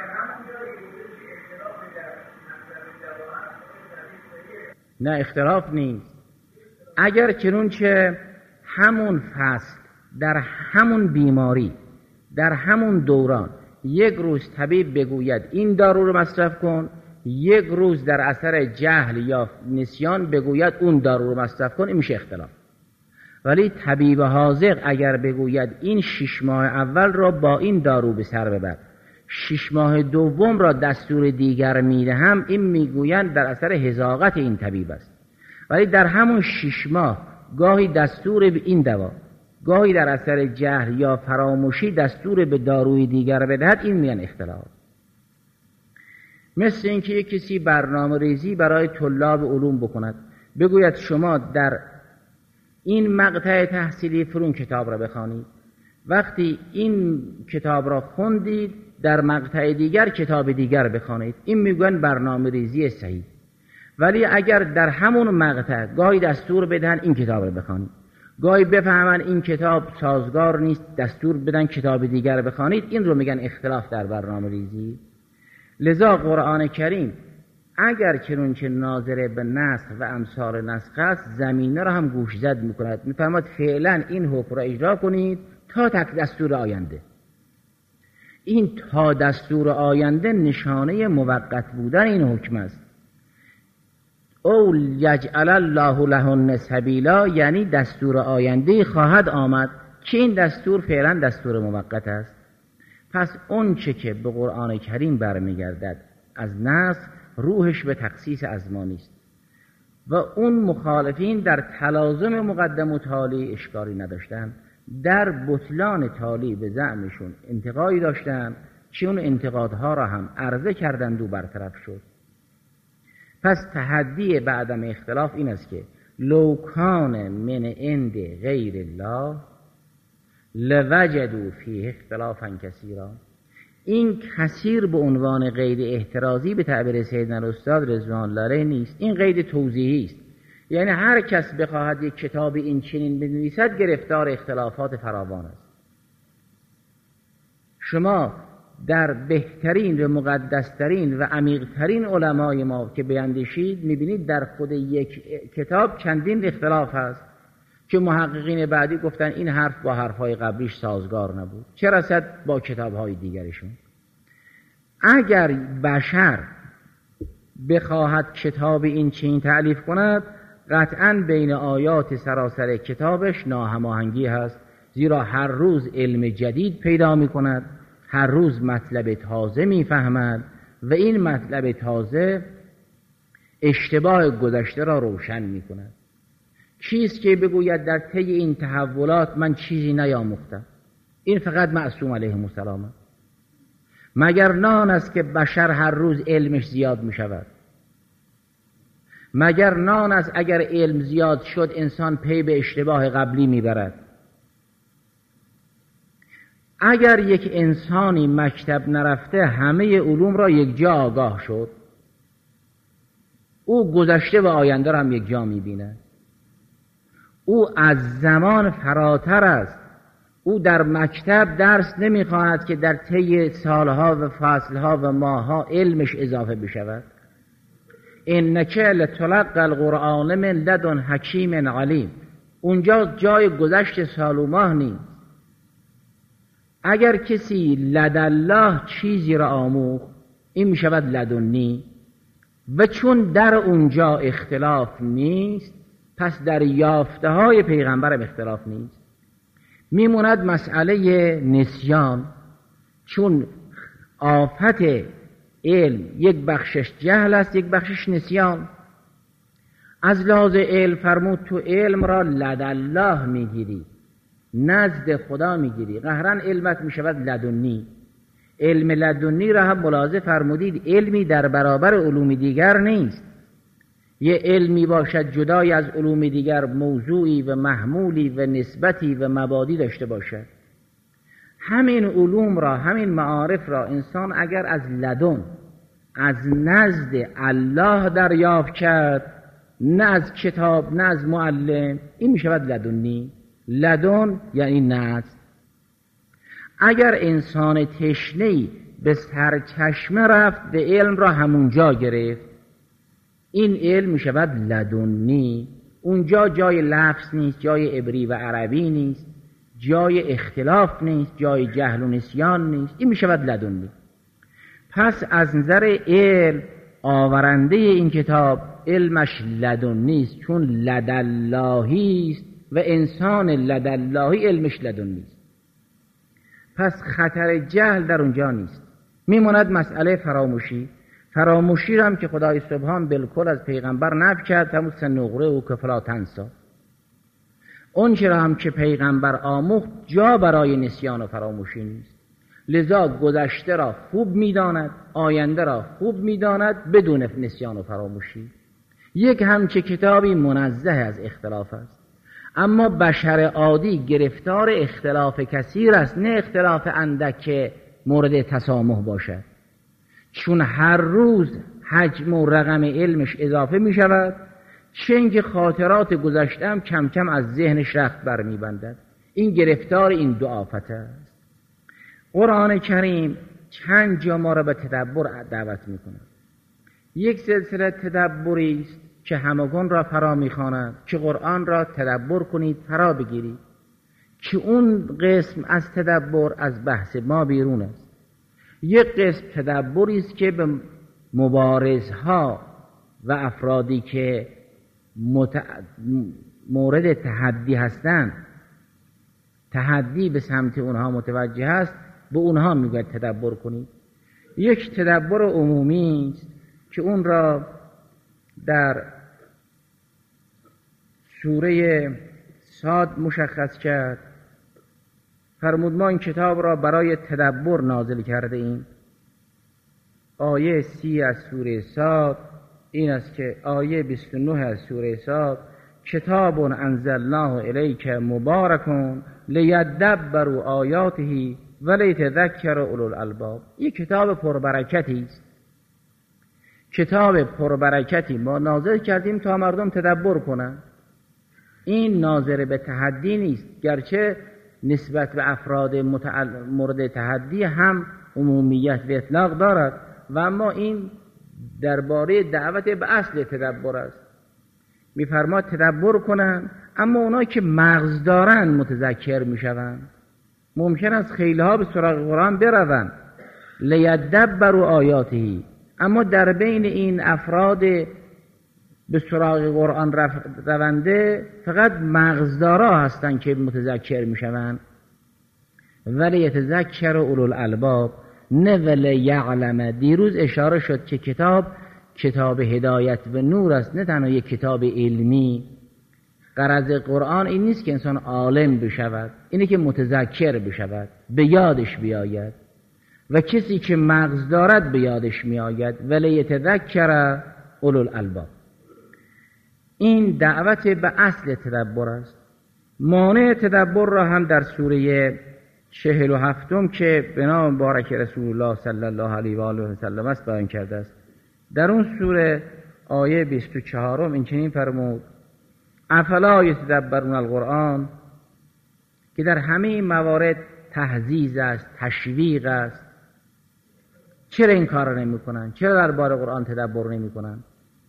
نه اختلاف نیست. اگر چنانچه همون فصل در همون بیماری در همون دوران یک روز طبیب بگوید این دارو رو مصرف کن، یک روز در اثر جهل یا نسیان بگوید اون دارو رو مصرف کن، این میشه اختلاف. ولی طبیب حاذق اگر بگوید این 6 ماه اول را با این دارو به سر ببر، 6 ماه دوم را دستور دیگر میدهم، این میگویند در اثر حذاقت این طبیب است. ولی در همون 6 ماه گاهی دستور به این دوا، گاهی در اثر جهل یا فراموشی دستور به داروی دیگر بدهد، این میگن اختلاف. مثل اینکه یک کسی برنامه ریزی برای طلاب علوم بکند، بگوید شما در این مقطع تحصیلی فرون کتاب را بخوانید، وقتی این کتاب را خوندید در مقطع دیگر کتاب دیگر بخوانید، این میگن برنامه ریزی صحیح. ولی اگر در همون مقطع گاهی دستور بدن این کتاب را بخوانید، گاهی بفهمن این کتاب سازگار نیست دستور بدن کتاب دیگر بخوانید، این رو میگن اختلاف در برنامه ریزی. لذا قرآن کریم اگر چنانچه ناظر به نسخ و امثال نسخ است، زمینه را هم گوش زد میکند، میفرماد فعلا این حکم را اجرا کنید تا تک دستور آینده. این تا دستور آینده نشانه موقت بودن این حکم است. او یجعل الله لهن سبیلا، یعنی دستور آینده خواهد آمد که این دستور فعلا دستور موقت است. پس اون چه که به قرآن کریم برمیگردد از نسخ، روحش به تخصیص ازمانی است و اون مخالفین در تلازم مقدم و تالی اشکالی نداشتن، در بطلان تالی به زعمشون انتقادی داشتن که اون انتقادها را هم عرضه کردند و برطرف شد. پس تحدی بعدم اختلاف این است که لو کان من عند غیر الله لوجدوا فیه اختلافا کثیرا. این کثیر به عنوان قید احترازی به تعبیر سیدنا الاستاد رضوان الله علیه نیست، این قید توضیحی است. یعنی هر کس بخواهد یک کتاب این چنین بنویسد گرفتار اختلافات فراوان است. شما در بهترین و مقدسترین و عمیقترین علمای ما که بیندیشید میبینید در خود یک کتاب چندین اختلاف هست که محققین بعدی گفتن این حرف با حرفهای قبلیش سازگار نبود، چه رسد با کتابهای دیگرشون. اگر بشر بخواهد کتاب این چنین تألیف کند، قطعاً بین آیات سراسر کتابش ناهماهنگی هست، زیرا هر روز علم جدید پیدا می کند، هر روز مطلب تازه می فهمد و این مطلب تازه اشتباه گذشته را روشن می کند. چیست که بگوید در طی این تحولات من چیزی نیاموختم؟ این فقط معصوم علیه السلام. مگر نان است که بشر هر روز علمش زیاد می شود؟ مگر نان است اگر علم زیاد شد انسان پی به اشتباه قبلی می برد؟ اگر یک انسانی مکتب نرفته همه علوم را یک جا آگاه شد، او گذشته و آینده را هم یک جا می بیند. او از زمان فراتر است. او در مکتب درس نمی خواهد که در طی سالها و فصلها و ماهها علمش اضافه بشود. انک لتلقی القرآن من لدن حکیم علیم. اونجا جای گذشت سال و ماه نیست. اگر کسی لدالله چیزی را آموخت، این می شود لدنی، و چون در اونجا اختلاف نیست پس در یافته های پیغمبر اختلاف نیست. میموند مسئله نسیان، چون آفت علم یک بخشش جهل است، یک بخشش نسیان. از لحاظ علم فرمود تو علم را لدالله میگیری، نزد خدا میگیری، قهرن علمت میشود لدنی. علم لدنی را هم ملاحظه فرمودید علمی در برابر علوم دیگر نیست. یه علمی باشد جدای از علوم دیگر، موضوعی و محمولی و نسبتی و مبادی داشته باشد. همین علوم را، همین معارف را انسان اگر از لدن، از نزد الله دریافت کرد، نه از کتاب نه از معلم، این می شود لدنی. لدن یعنی نزد. اگر انسان تشنه‌ای به سرچشمه رفت و علم را همونجا گرفت، این علم می شود لدنی. اونجا جای لفظ نیست، جای عبری و عربی نیست، جای اختلاف نیست، جای جهل و نسیان نیست، این می شود لدنی. پس از نظر علم آورنده این کتاب علمش لدنی است، چون لداللهی است و انسان لداللهی علمش لدنی است. پس خطر جهل در اونجا نیست. میموند مسئله فراموشی را هم که خدای سبحان بالکل از پیغمبر نفی کرد، همون سنقره و کفلا تنسا. اون چرا هم که پیغمبر آموخت جا برای نسیان و فراموشی نیست، لذا گذشته را خوب میداند، آینده را خوب میداند بدون نسیان و فراموشی. یک همچه کتابی منزه از اختلاف است، اما بشر عادی گرفتار اختلاف کثیر است، نه اختلاف اندک که مورد تسامح باشد، چون هر روز حجم و رقم علمش اضافه می شود، چنگ خاطرات گذشته هم کم کم از ذهنش رخت بر می بندد. این گرفتار این دو آفت است. قرآن کریم چند جا ما را به تدبر دعوت می کند. یک سلسله تدبری است که همگان را فرا می خواند که قرآن را تدبر کنید، فرا بگیرید، که اون قسم از تدبر از بحث ما بیرون است. یک قسم تدبری است که به مبارزها و افرادی که مورد تحدی هستند، تحدی به سمت اونها متوجه است، به اونها میگوید تدبر کنید. یک تدبر عمومی است که اون را در سوره صاد مشخص کرد. فرمود ما این کتاب را برای تدبر نازل کرده ایم. آیه 30 از سوره صاد این است که آیه 29 از سوره صاد کتاب انزلناه الیک مبارک لیدبروا آیاته ولیتذکر اولو الالباب. این کتاب پربرکتی است، کتاب پربرکتی ما نازل کردیم تا مردم تدبر کنند. این ناظر به تحدی نیست، گرچه نسبت به افراد مورد تحدی هم عمومیت و اطلاق دارد، و اما این درباره دعوت به اصل تدبر است. می‌فرماد تدبر کنند، اما اونایی که مغز دارن متذکر میشوند. ممکن است خیلی ها به سراغ قرآن بروند لیدبروا آیاته، اما در بین این افراد به سراغ قرآن رونده فقط مغزدارا هستند که متذکر میشوند. ولی یتذکر اولو الالباب، نه ولی یعلم. دیروز اشاره شد که کتاب هدایت و نور است، نه تنها یک کتاب علمی. غرض قرآن این نیست که انسان عالم بشود، اینه که متذکر بشود، به یادش بیاید، و کسی که مغز دارد به یادش میآید. ولی یتذکر اولو الالباب. این دعوت به اصل تدبر است. مانع تدبر را هم در سوره 47 که به نام مبارک رسول الله صلی الله علیه و آله و سلم است بیان کرده است. در اون سوره آیه 24 این چنین فرمود افلا یتدبرون القرآن، که در همه این موارد تحزیز است، تشویق است. چرا این کار را نمی کنند؟ چرا درباره قرآن تدبر نمی کنند؟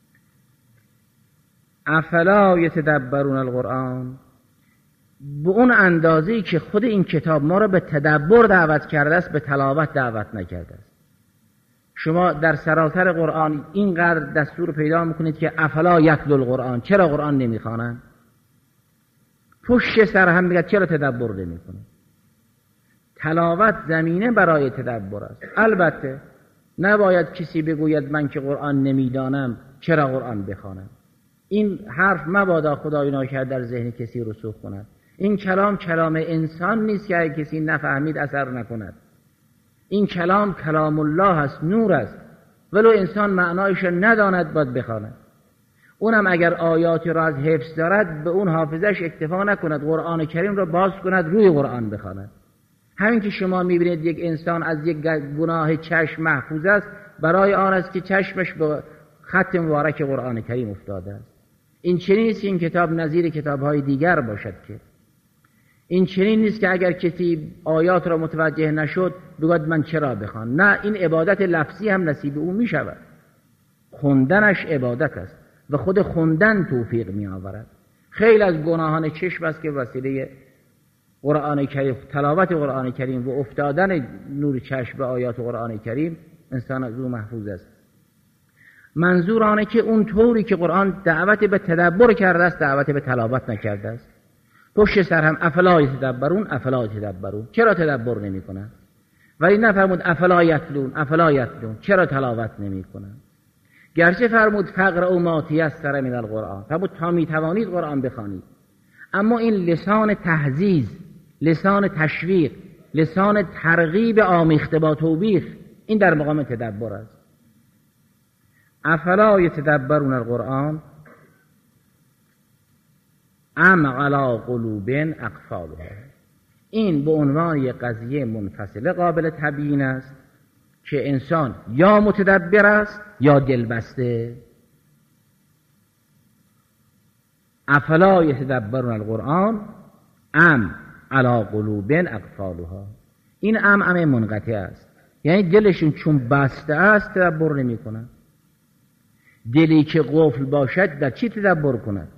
افلا یتدبرون القرآن، به اون اندازه‌ای که خود این کتاب ما را به تدبر دعوت کرده است، به تلاوت دعوت نکرده است. شما در سراسر قرآن اینقدر دستور پیدا میکنید که افلا یتلو القرآن، چرا قرآن نمیخوانند؟ پشت سر هم میگه چرا تدبر نمیکنید؟ تلاوت زمینه برای تدبر است. البته نباید کسی بگوید من که قرآن نمیدانم چرا قرآن بخوانم. این حرف مبادا خدای ناکرده در ذهن کسی رسوخ کند. این کلام انسان نیست که اگه کسی نفهمید اثر نکند. این کلام الله است، نور است، ولو انسان معنایش نداند باید بخواند. اونم اگر آیاتی را از حفظ دارد به اون حافظش اکتفا نکند، قرآن کریم را باز کند روی قرآن بخواند. همین که شما میبینید یک انسان از یک گناه چشم محفوظ است، برای آن است که چشمش به خط مبارک قرآن کریم افتاده است. این چنین نیست این کتاب نظیر کتاب‌های دیگر باشد، که این چنین نیست که اگر کسی آیات را متوجه نشد بگوید من چرا بخوان. نه، این عبادت لفظی هم نصیب او می شود. خوندنش عبادت است و خود خوندن توفیق می آورد. خیلی از گناهان چشم است که وسیله قرآن کریم، تلاوت قرآن کریم و افتادن نور چشم به آیات قرآن کریم انسان از او محفوظ است. منظور آنه که اون طوری که قرآن دعوت به تدبر کرده است دعوت به تلاوت نکرده است. پشت سر هم افلا یتدبرون، افلا یتدبرون، چرا تدبر نمی کنند؟ ولی نفرمود افلا یتلون، چرا تلاوت نمی کنن؟ گرچه فرمود فقرؤوا ما تیسر من القرآن، فرمود تا می توانید قرآن بخوانید، اما این لسان تهذیز، لسان تشویق، لسان ترغیب آمیخته با توبیخ، این در مقام تدبر است. افلا یتدبرون القرآن ام علی قلوب اقفالها. این به عنوان یک قضیه منفصله قابل تبیین است که انسان یا متدبر است یا دلبسته. افلا یتدبرون القرآن ام علی قلوب اقفالها. این ام منقطع است، یعنی دلشون چون بسته است تدبر نمی کنن. دلی که قفل باشد در چی تدبر کند؟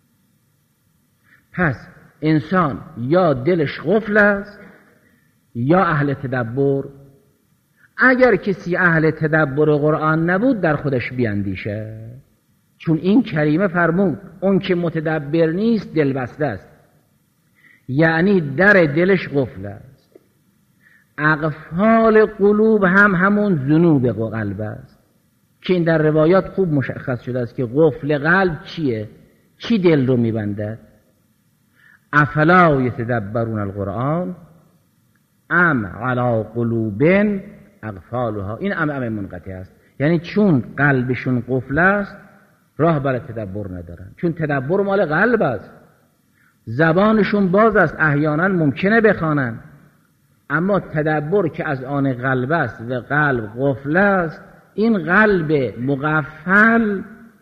پس انسان یا دلش قفل است یا اهل تدبر. اگر کسی اهل تدبر قرآن نبود در خودش بیندیشه، چون این کریمه فرمود اون که متدبر نیست دلبسته است، یعنی در دلش قفل است. اقفال قلوب هم همون ذنوب قلب است که این در روایات خوب مشخص شده است که قفل قلب چیه؟ چی دل رو میبنده؟ افلا یتدبرون القرآن ام علی قلوب اقفالها. این ام منقطع است، یعنی چون قلبشون قفل است راه برای تدبر ندارن، چون تدبر مال قلب است. زبانشون باز است، احیانا ممکنه بخوانن، اما تدبر که از آن قلب است و قلب قفل است، این قلب مغفل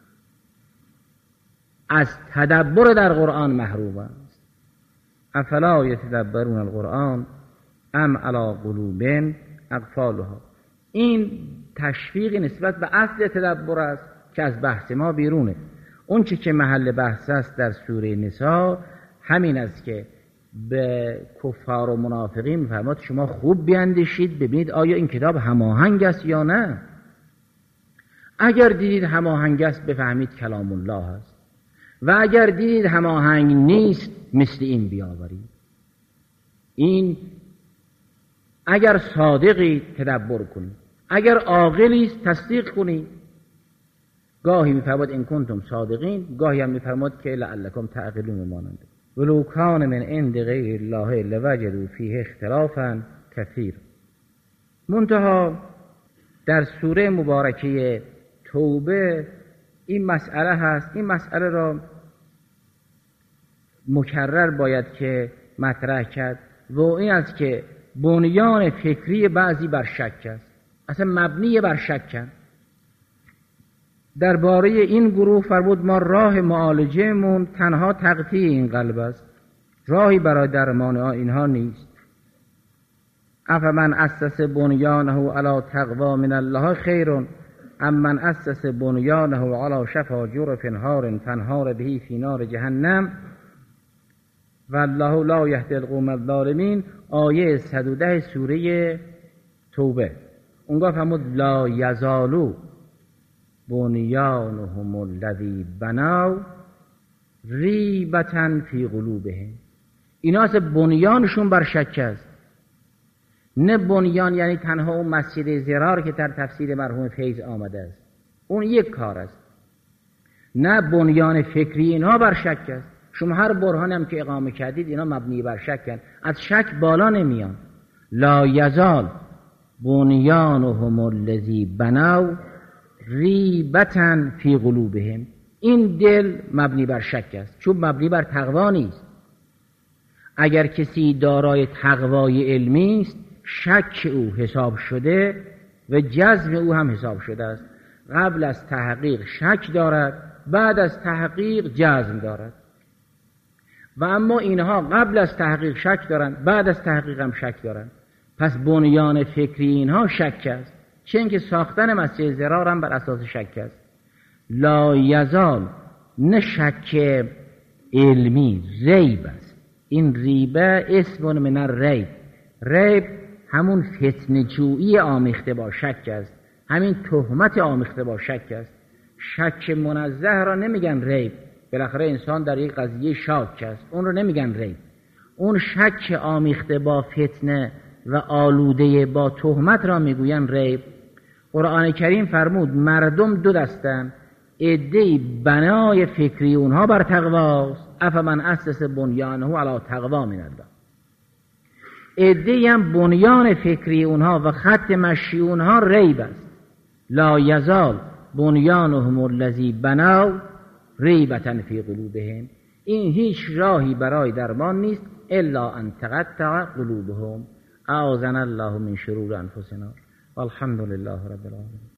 از تدبر در قرآن محروم است. افلا یتدبرون القرآن ام علی قلوب اقفالها. این تشویق نسبت به اصل تدبر است که از بحث ما بیرونه. اون چی که محل بحث است در سوره نساء همین است که به کفار و منافقین می‌فرماد شما خوب بیندیشید ببینید آیا این کتاب هماهنگ است یا نه. اگر دیدید هماهنگ است بفهمید کلام الله است، و اگر دیدید هماهنگ نیست مثل این بیاورید. این اگر صادقی تدبر کنید، اگر عاقلی تصدیق کنید. گاهی می‌فرماد ان کنتم صادقین، گاهی هم می‌فرماد که لعلکم تعقلون مانند ولو کان من عند غیر الله لوجدوا فیه اختلافا کثیر. منتها در سوره مبارکه توبه این مسئله هست. این مسئله را مکرر باید که مطرح کرد و این است که بنیان فکری بعضی بر شک است، اصلا مبنی بر شک. درباره این گروه فرمود ما راه معالجه مون تنها تقطیع این قلب است، راهی برای درمان اینها نیست. افمن اسس بنیانه علی تقوا من الله خیر ام من اسس بنیانه علی شفا جرف هار فانهار به فی نار جهنم والله لا یهدی القوم الظالمین. آیه 110 سوره توبه. اونگاه فرمود لا یزالو بنیانهم الذی بنوا ریبة فی قلوبهم. اینا از بنیانشون بر شک است، نه بنیان یعنی تنها اون مسجد زرار که در تفسیر مرحوم فیض آمده است، اون یک کار است. نه بنیان فکری اینا بر شک است. شما هر برهان هم که اقامه کردید اینا مبنی بر شک، از شک بالا نمیان. لا یزال بنیانهم الذی بنوا ریبة فی قلوبهم. این دل مبنی بر شک است، چون مبنی بر تقوا نیست. اگر کسی دارای تقوای علمی است شک او حساب شده و جزم او هم حساب شده است. قبل از تحقیق شک دارد، بعد از تحقیق جزم دارد. و اما اینها قبل از تحقیق شک دارند، بعد از تحقیق هم شک دارند. پس بنیان فکری اینها شک است، چه اینکه ساختن مسجد زرار هم بر اساس شک است. لا یزال، نه شک علمی، ریب است. این ریبه اسم من الریب. ریب همون فتنه‌جویی آمیخته با شک است، همین تهمت آمیخته با شک است. شک منزه را نمیگن ریب، بالاخره انسان در یک قضیه شاک است، اون رو نمیگن ریب. اون شک آمیخته با فتنه و آلوده با تهمت را میگویند ریب. قرآن کریم فرمود مردم دو دستن، عده‌ای بنای فکری اونها بر تقواست، افمن اسس بنیانه علی تقوا من الله، عده‌ای هم بنیان فکری اونها و خط مشی اونها ریب است. لا یزال بنیانهم الذی بنوا ریبة فی قلوبهم، این هیچ راهی برای درمان نیست الا ان تقطع قلوبهم. اعاذنا الله من شرور انفسنا والحمد لله رب العالمین.